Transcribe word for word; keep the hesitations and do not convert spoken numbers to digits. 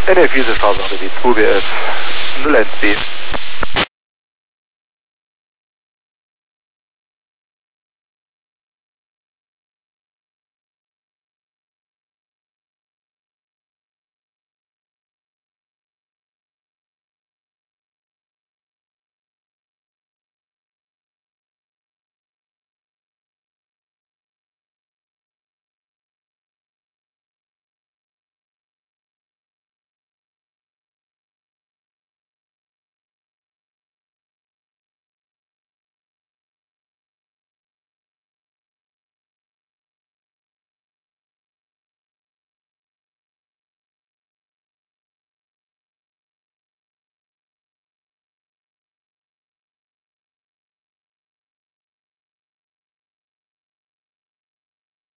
N F U zero thousand, two B S null N C.